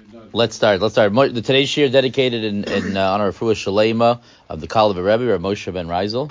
Let's start. Today's shir dedicated in honor of Fuah Shalema of the Kalev Rebbe, Rav Moshe ben Reisel.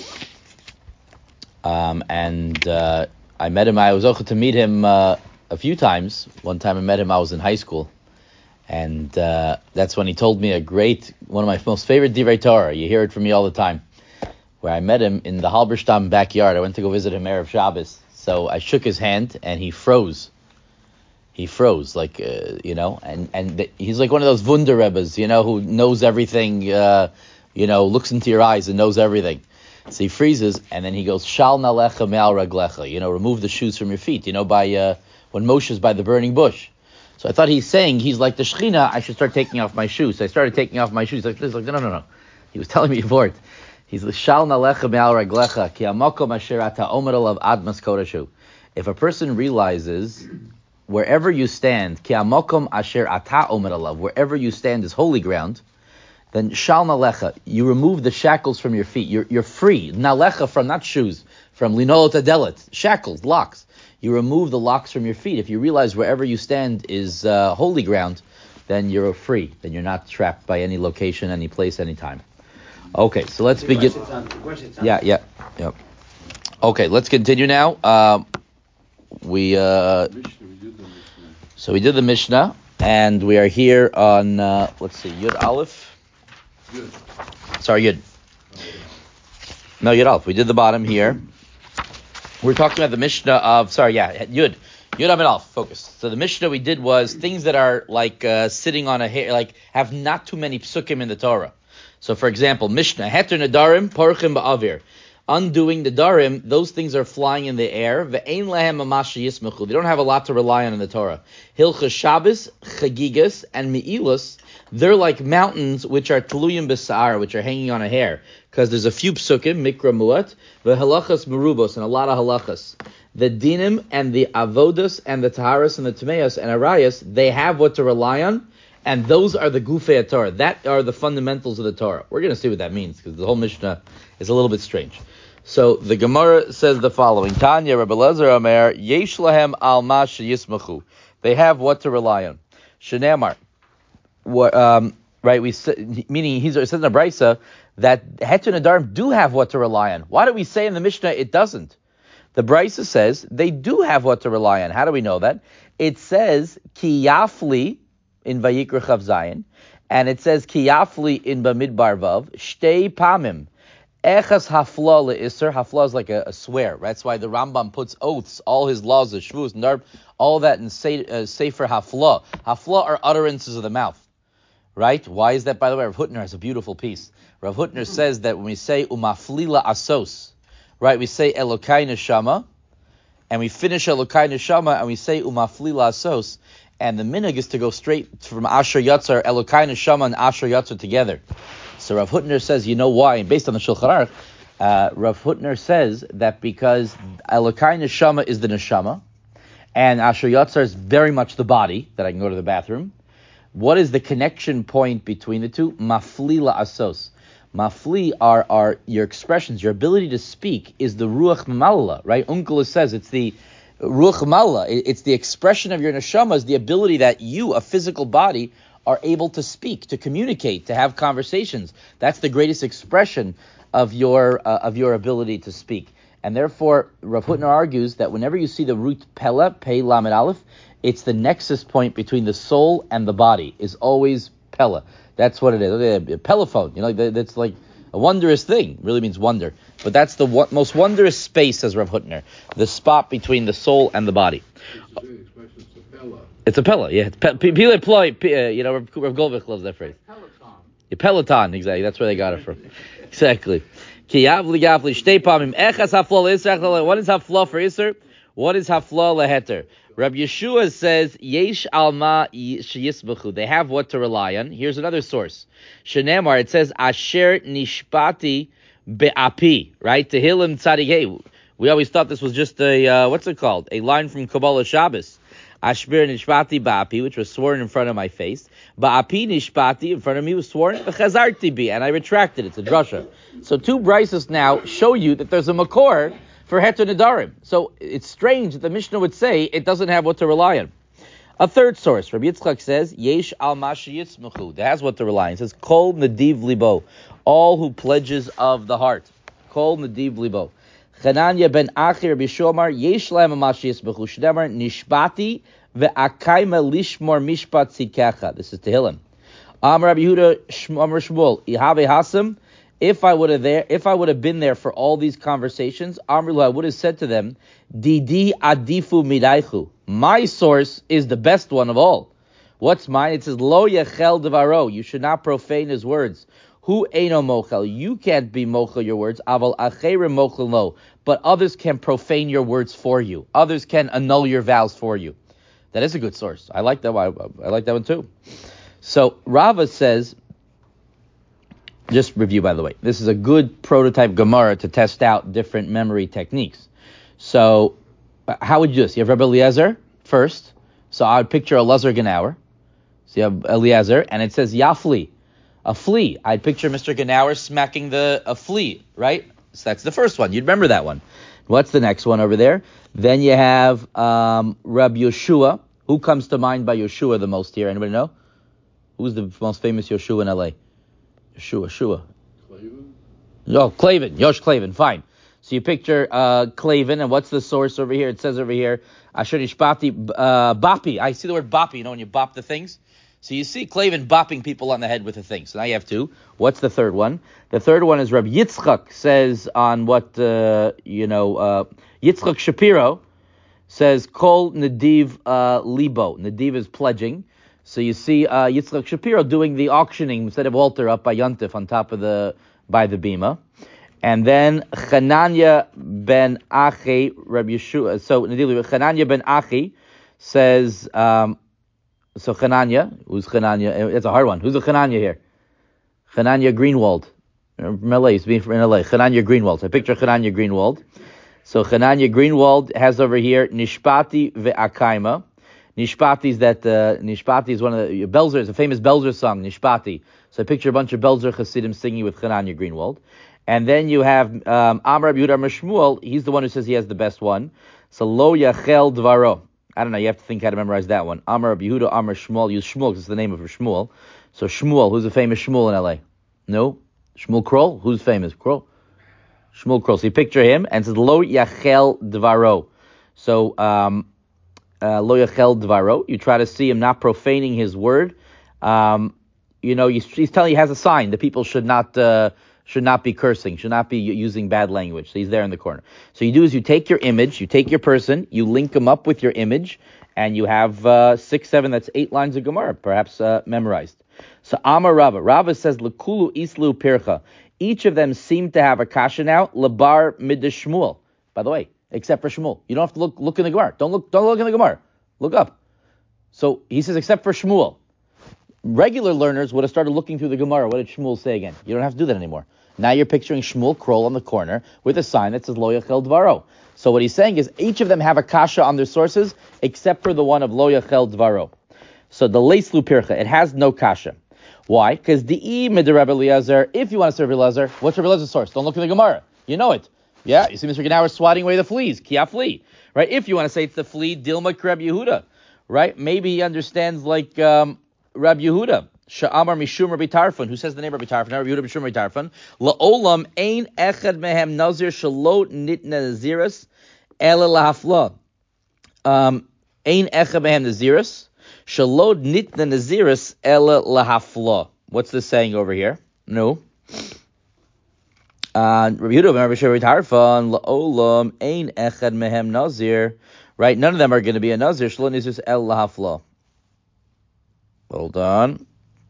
I met him. I was able to meet him a few times. One time I met him, I was in high school, and that's when he told me one of my most favorite divrei Torah. You hear it from me all the time. Where I met him in the Halberstam backyard. I went to go visit him Erev Shabbos. So I shook his hand and he froze. He froze, like, and he's like one of those Wunder Rebbes, who knows everything, looks into your eyes and knows everything. So he freezes, and then he goes, Shal nalecha me'al raglecha, remove the shoes from your feet, by when Moshe's by the burning bush. So I thought he's saying, he's like the Shechina, I should start taking off my shoes. So I started taking off my shoes. Like, no. He was telling me before it. He's the Shal nalecha me'al raglecha, ki hamakom asher ata omer alav admas kodeshu. If a person realizes wherever you stand, ki hamakom asher ata omer alav, wherever you stand is holy ground, then shal nalecha, you remove the shackles from your feet. You're free. Nalecha from not shoes, from linolot adelet, shackles, locks. You remove the locks from your feet. If you realize wherever you stand is holy ground, then you're free. Then you're not trapped by any location, any place, any time. Okay, so let's begin. Yeah. Okay, let's continue now. We did the Mishnah, and we are here on Yud Aleph. Yud. No, Yud Aleph. We did the bottom here. We're talking about the Mishnah of Yud. Yud Amid Aleph. Focus. So the Mishnah we did was things that are like sitting on a hair, like have not too many psukim in the Torah. So, for example, Mishnah, Heter Nadarim, Parchim Ba'avir. Undoing the Darim, those things are flying in the air. Ve'ein lehem mamash yismechu. They don't have a lot to rely on in the Torah. Hilchas Shabbos, Chagigas, and Me'ilas, they're like mountains which are Tluyim B'Sa'ar, which are hanging on a hair. Because there's a few psukim, Mikra Muat, Ve'halachas Merubos, and a lot of halachas. The Dinim and the Avodas and the Taharas and the Tameas and Arayas, they have what to rely on. And those are the Gufei Torah. That are the fundamentals of the Torah. We're going to see what that means, because the whole Mishnah is a little bit strange. So the Gemara says the following: Tanya Rabbi Elazar Omer, Yesh lahem al ma sheyismachu. They have what to rely on. Shenamar, right? Meaning it says in the Brisa that Heter Nadarim do have what to rely on. Why do we say in the Mishnah it doesn't? The Brisa says they do have what to rely on. How do we know that? It says Ki Yafli in Vayikra Chav Zayin, and it says Kiyafli in Bamidbar Vav, Shtei Pamim, Echas Hafla le'Isser. Hafla is like a swear. That's why the Rambam puts oaths, all his laws, the Shvus, Narb, all that in Sefer Hafla. Hafla are utterances of the mouth, right? Why is that? By the way, Rav Hutner has a beautiful piece. Rav Hutner says that when we say Umaflila Asos, right, we say Elokai Neshama, and we finish Elokai Neshama, and we say Umaflila Asos. And the minhag is to go straight from Asher Yatzar, Elokai Neshama and Asher Yatzar together. So Rav Hutner says, you know why? And based on the Shulchan Aruch, Rav Hutner says that because Elokai Neshama is the Neshama, and Asher Yatzar is very much the body, that I can go to the bathroom. What is the connection point between the two? Mafli la'asos. Mafli are your expressions, your ability to speak is the Ruach Mamala, right? Unkelos says it's the Ruach Mala, it's the expression of your neshama, is the ability that you, a physical body, are able to speak, to communicate, to have conversations. That's the greatest expression of your ability to speak. And therefore, Rav Hutner argues that whenever you see the root Pella, Pei Lamed Aleph, it's the nexus point between the soul and the body, is always Pella. That's what it is. A Pellaphone, that's like a wondrous thing, really means wonder. But that's the most wondrous space, says Rav Hutner, the spot between the soul and the body. It's a Pella, yeah. Rav Goldvich loves that phrase. Peloton. Yeah, Peloton, exactly. That's where they got it from. Exactly. What is hafla for Isser? What is hafla leheter? Rabbi Yeshua says, Yesh alma sheyisbechu. They have what to rely on. Here's another source. Shenemar, it says, Asher nishpati be'api, right? Tehillim tzadikei. We always thought this was just a line from Kabbalah Shabbos. Ashbir nishpati ba'api, which was sworn in front of my face. Ba'api nishpati, in front of me was sworn, v'chazarti bi, and I retracted it. It's a drasha. So two brises now show you that there's a makor for Heter Nadarim. So it's strange that the Mishnah would say it doesn't have what to rely on. A third source, Rabbi Yitzchak says, Yesh al mashi yitzmuchu. That's what to rely on. It says, Kol nadiv libo. All who pledges of the heart. Kol nadiv libo. Chananya ben Achi Rabbi Shomar, Yesh lahem mashi yitzmuchu. Shedemar nishbati ve'akayma lishmor mishpat tzidkecha. This is Tehillim. Amar Rabbi Yehuda Amar Shmuel, Ihave Hasam. If I would have been there for all these conversations, Amrilu, I would have said to them, Didi adifu midaichu. My source is the best one of all. What's mine? It says, Lo yechel devaro. You should not profane his words. Hu eino mochel. You can't be mochel your words. Aval acherim mochel no. But others can profane your words for you. Others can annul your vows for you. That is a good source. I like that one. I like that one too. So Rava says, just review, by the way, this is a good prototype Gemara to test out different memory techniques. So how would you do this? You have Rabbi Eliezer first. So I would picture a Elazar Genauer. So you have Eliezer, and it says Yafli, a flea. I'd picture Mr. Genauer smacking a flea, right? So that's the first one. You'd remember that one. What's the next one over there? Then you have Rabbi Yeshua. Who comes to mind by Yeshua the most here? Anybody know? Who's the most famous Yeshua in L.A.? Yeshua. Clavin? Oh, Clavin. Yosh Clavin. Fine. So you picture Clavin, and what's the source over here? It says over here, Asher Nishbati Bapi. I see the word Bapi, when you bop the things. So you see Clavin bopping people on the head with a thing. So now you have two. What's the third one? The third one is Rabbi Yitzchak says on what, Yitzchak Shapiro says, Kol Nadiv Libo. Nadiv is pledging. So you see Yitzchak Shapiro doing the auctioning instead of Walter up by Yontif on top of by the bima. And then Chananya ben Achi, Rabbi Yeshua. So Chananya ben Achi says, so Chananya, who's Chananya? It's a hard one. Who's the Chananya here? Chananya Greenwald. From LA, he's being from LA. Chananya Greenwald. I picture Chananya Greenwald. So Chananya Greenwald has over here Nishpati ve'akaima. Nishpati is one of the Belzer, it's a famous Belzer song, Nishpati. So I picture a bunch of Belzer Hasidim singing with Chananya Greenwald. And then you have Amar Rabbi Yehuda Amar Shmuel, he's the one who says he has the best one. So Lo Yachel Dvaro. I don't know, you have to think how to memorize that one. Amar Rabbi Yehuda Amar Shmuel, use Shmuel because it's the name of Shmuel. So Shmuel, who's the famous Shmuel in LA? No? Shmuel Kroll? Who's famous? Kroll? Shmuel Kroll. So you picture him and it says Lo Yachel Dvaro. So, Lo Yachel Dvaro. You try to see him not profaning his word. He's telling you he has a sign. The people should not be cursing, should not be using bad language. So he's there in the corner. So you do is you take your image, you take your person, you link them up with your image, and you have 6, 7, that's 8 lines of Gemara, perhaps memorized. So Amar Rava. Rava says, Lekulu Islu Pircha. Each of them seem to have a kasha now, Labar Midash Shmuel. By the way, except for Shmuel. You don't have to look in the Gemara. Don't look in the Gemara. Look up. So he says, except for Shmuel. Regular learners would have started looking through the Gemara. What did Shmuel say again? You don't have to do that anymore. Now you're picturing Shmuel Kroll on the corner with a sign that says Lo Yachel Dvaro. So what he's saying is each of them have a kasha on their sources except for the one of Lo Yachel Dvaro. So the Leislu Pircha, it has no kasha. Why? Because the Imid Rabbi Eliezer, if you want to serve Eliezer, what's Rabbi Eliezer's source? Don't look in the Gemara. You know it. Yeah, you see Mr. Genauer swatting away the fleas. Kia flea. Right? If you want to say it's the flea, Dilma Rabbi Yehuda. Right? Maybe he understands like Rabbi Yehuda. Sha'amar Mishum Rabbi Tarfon. Who says the name Rabbi Tarfon? Rabbi Yehuda Mishum Rabbi Tarfon. La'olam ein echad mehem nazir shalot nitna naziris ela lahafla. Ein echad mehem naziris shalot nitna naziris ela lahafla. What's this saying over here? No. Rabbi Yehuda Rabbi Mishum Rabbi Tarfon. La'olam ein echad mehem nazir. Right? None of them are going to be a nazir. Shalot naziris ela lahafla. Hold on.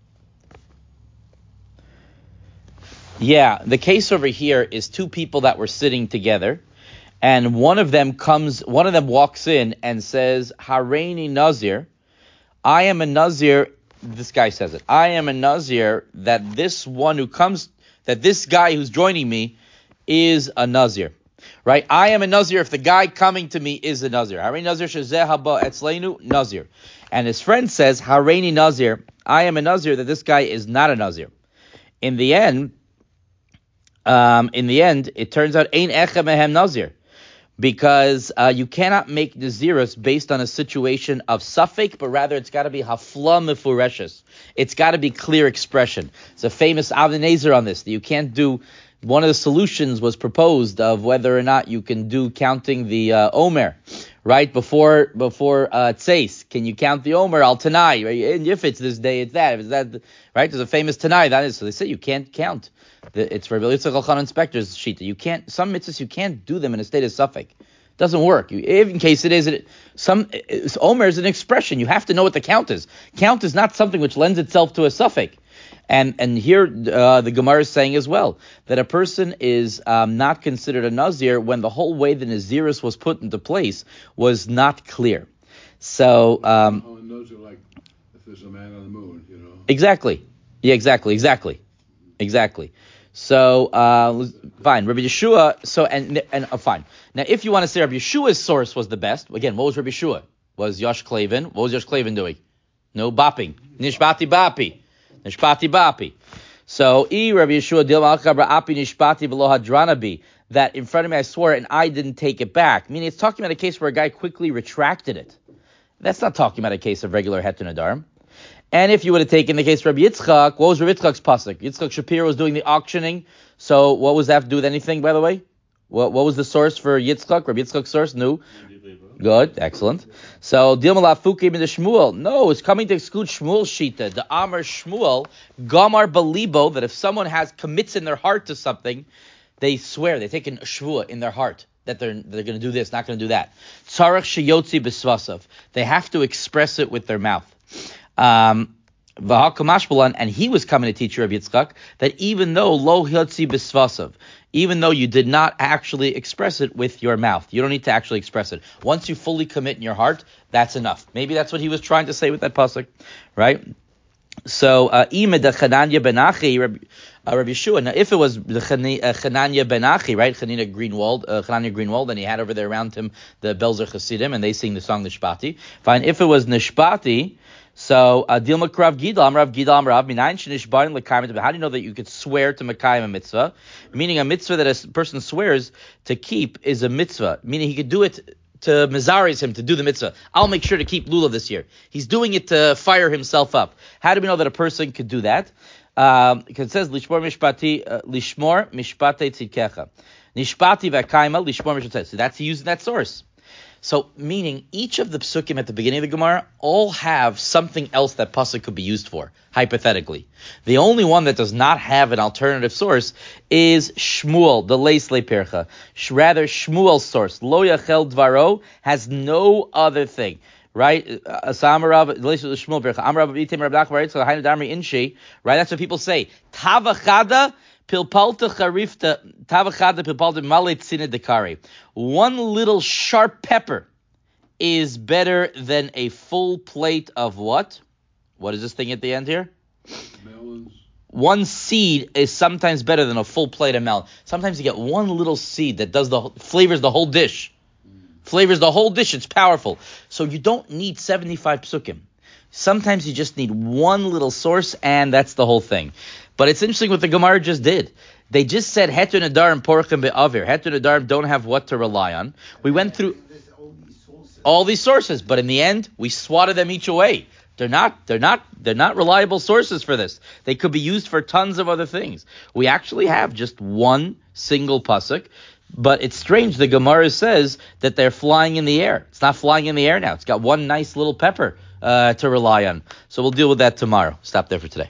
Yeah, the case over here is two people that were sitting together, and one of them walks in and says, Hareini Nazir, I am a Nazir, this guy says it, I am a Nazir that this guy who's joining me is a Nazir. Right? I am a Nazir if the guy coming to me is a Nazir. Hareini Nazir shezeh haba etzleinu Nazir. And his friend says, Hareini Nazir, I am a Nazir that this guy is not a Nazir. In the end, it turns out, Ein Echa Mehem Nazir. because you cannot make Nazirus based on a situation of suffix, but rather it's got to be hafla mefureshes. It's got to be clear expression. It's a famous Avnei Nezer on this, that you can't do. One of the solutions was proposed of whether or not you can do counting the Omer, right, before Tzeis. Can you count the Omer al Tanai? Right? And if it's this day, it's that. If it's that, right? There's a famous Tanai, that is. So they say you can't count. It's for Rabbi Yitzchak Elchanan Inspector's Shita. You can't, some mitzvahs, you can't do them in a state of suffix. Doesn't work. In case it is, Omer is an expression. You have to know what the count is. Count is not something which lends itself to a suffix. And here the Gemara is saying as well that a person is not considered a Nazir when the whole way the Nazirus was put into place was not clear. So Nazir, like if there's a man on the moon, you know. Exactly. Yeah, exactly. So fine, Rabbi Yeshua. So and fine. Now, if you want to say Rabbi Yeshua's source was the best, again, what was Rabbi Yeshua? Was Yosh Klavin? What was Yosh Klavin doing? No bopping. Nishbati bapi. So, Rabbi Yeshua dil malchabra api nishbati v'lo hadranabi. That in front of me I swore and I didn't take it back. Meaning it's talking about a case where a guy quickly retracted it. That's not talking about a case of regular het nadarm. And if you would have taken the case of Rabbi Yitzchak, what was Rabbi Yitzchak's pasuk? Yitzchak Shapiro was doing the auctioning. So what was that have to do with anything, by the way? What was the source for Yitzchak? Rabbi Yitzchak's source? No. Good, excellent. So Dilma Lafuki in the Shmuel. No, it's coming to exclude Shmuel's shita. The Amar Shmuel, Gamar Balibo, that if someone commits in their heart to something, they swear, they take a shvua in their heart that they're going to do this, not going to do that. Tzarech sheyotzi b'svasav. They have to express it with their mouth. And he was coming to teach Rabbi Yitzchak that even though lo yotzi b'svasav, even though you did not actually express it with your mouth, you don't need to actually express it. Once you fully commit in your heart, that's enough. Maybe that's what he was trying to say with that pasuk, right? So, Imed Chananya ben Achi, Rabbi Yeshua. Now, if it was the Chananya ben Achi, right, Chananya Greenwald, and he had over there around him the Belzer Chasidim, and they sing the song Nishpati. Fine. If it was Nishpati, so Dilma Krav Gidal, Rav Gidal, Rav Minayin Shnishbarin Lekayim. How do you know that you could swear to Mekayim a mitzvah? Meaning a mitzvah that a person swears to keep is a mitzvah. Meaning he could do it to Mizaris him to do the mitzvah. I'll make sure to keep Lulav this year. He's doing it to fire himself up. How do we know that a person could do that? Because it says Lishmor Mishpati Tzidkecha. Nishpati v'Akaima Lishmor Mishpati. So that's using that source. So, meaning each of the psukim at the beginning of the Gemara all have something else that pasuk could be used for, hypothetically. The only one that does not have an alternative source is Shmuel, the Leis Lepercha. Rather, Shmuel's source, Lo Yachel Dvaro, has no other thing. Right? Right? That's what people say. Tavachada pilpalta charifta tavachada pilpalta malet tzina dekari. One little sharp pepper is better than a full plate of what? What is this thing at the end here? Melons. One seed is sometimes better than a full plate of melon. Sometimes you get one little seed that flavors the whole dish. Flavors the whole dish. It's powerful. So you don't need 75 psukim. Sometimes you just need one little source, and that's the whole thing. But it's interesting what the Gemara just did. They just said Heter Nadar and Porchim Be'avir. Heter Nadar don't have what to rely on. We went through all these sources, but in the end, we swatted them each away. They're not reliable sources for this. They could be used for tons of other things. We actually have just one single pasuk. But it's strange, the Gemara says that they're flying in the air. It's not flying in the air now. It's got one nice little pepper to rely on. So we'll deal with that tomorrow. Stop there for today.